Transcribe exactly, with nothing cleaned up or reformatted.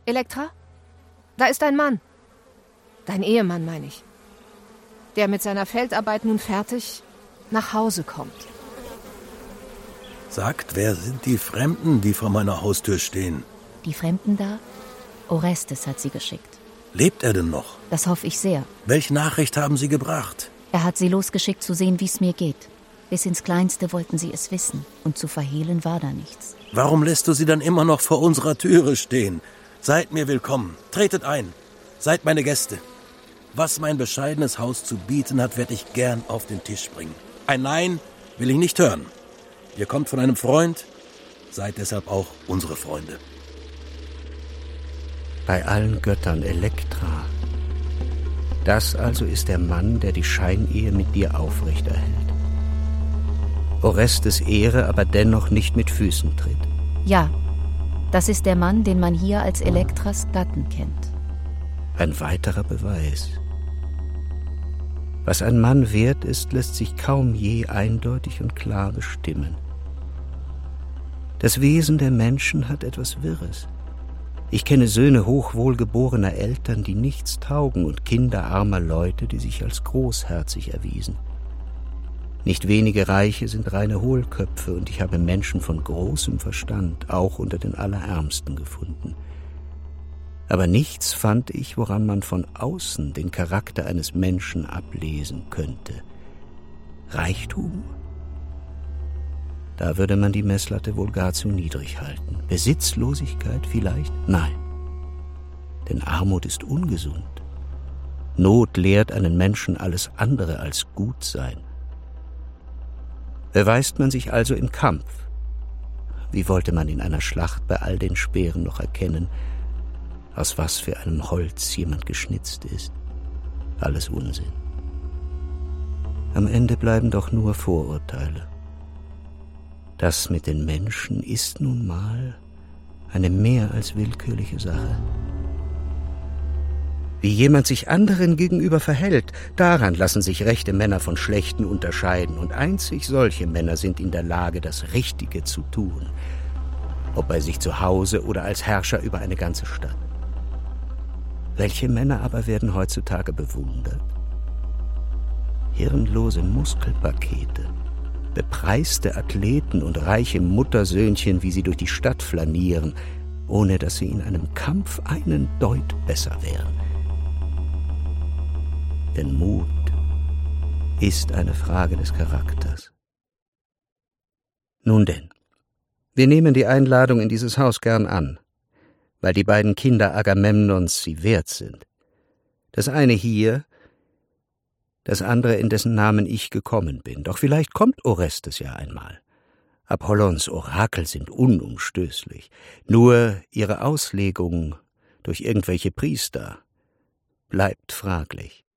Elektra? Da ist dein Mann. Dein Ehemann, meine ich. Der mit seiner Feldarbeit nun fertig nach Hause kommt. Sagt, wer sind die Fremden, die vor meiner Haustür stehen? Die Fremden da? Orestes hat sie geschickt. Lebt er denn noch? Das hoffe ich sehr. Welche Nachricht haben Sie gebracht? Er hat sie losgeschickt, zu sehen, wie es mir geht. Bis ins Kleinste wollten sie es wissen. Und zu verhehlen war da nichts. Warum lässt du sie dann immer noch vor unserer Türe stehen? Seid mir willkommen. Tretet ein. Seid meine Gäste. Was mein bescheidenes Haus zu bieten hat, werde ich gern auf den Tisch bringen. Ein Nein will ich nicht hören. Ihr kommt von einem Freund, seid deshalb auch unsere Freunde. Bei allen Göttern, Elektra. Das also ist der Mann, der die Scheinehe mit dir aufrechterhält. Orestes Ehre aber dennoch nicht mit Füßen tritt. Ja, das ist der Mann, den man hier als Elektras Gatten kennt. Ein weiterer Beweis. Was ein Mann wert ist, lässt sich kaum je eindeutig und klar bestimmen. Das Wesen der Menschen hat etwas Wirres. Ich kenne Söhne hochwohlgeborener Eltern, die nichts taugen, und Kinder armer Leute, die sich als großherzig erwiesen. Nicht wenige Reiche sind reine Hohlköpfe, und ich habe Menschen von großem Verstand auch unter den Allerärmsten gefunden. Aber nichts fand ich, woran man von außen den Charakter eines Menschen ablesen könnte. Reichtum? Da würde man die Messlatte wohl gar zu niedrig halten. Besitzlosigkeit vielleicht? Nein. Denn Armut ist ungesund. Not lehrt einen Menschen alles andere als gut sein. Beweist man sich also im Kampf? Wie wollte man in einer Schlacht bei all den Speeren noch erkennen, aus was für einem Holz jemand geschnitzt ist? Alles Unsinn. Am Ende bleiben doch nur Vorurteile. Das mit den Menschen ist nun mal eine mehr als willkürliche Sache. Wie jemand sich anderen gegenüber verhält, daran lassen sich rechte Männer von schlechten unterscheiden, und einzig solche Männer sind in der Lage, das Richtige zu tun, ob bei sich zu Hause oder als Herrscher über eine ganze Stadt. Welche Männer aber werden heutzutage bewundert? Hirnlose Muskelpakete, bepreiste Athleten und reiche Muttersöhnchen, wie sie durch die Stadt flanieren, ohne dass sie in einem Kampf einen Deut besser wären. Denn Mut ist eine Frage des Charakters. Nun denn, wir nehmen die Einladung in dieses Haus gern an, weil die beiden Kinder Agamemnons sie wert sind. Das eine hier, das andere, in dessen Namen ich gekommen bin. Doch vielleicht kommt Orestes ja einmal. Apollons Orakel sind unumstößlich. Nur ihre Auslegung durch irgendwelche Priester bleibt fraglich.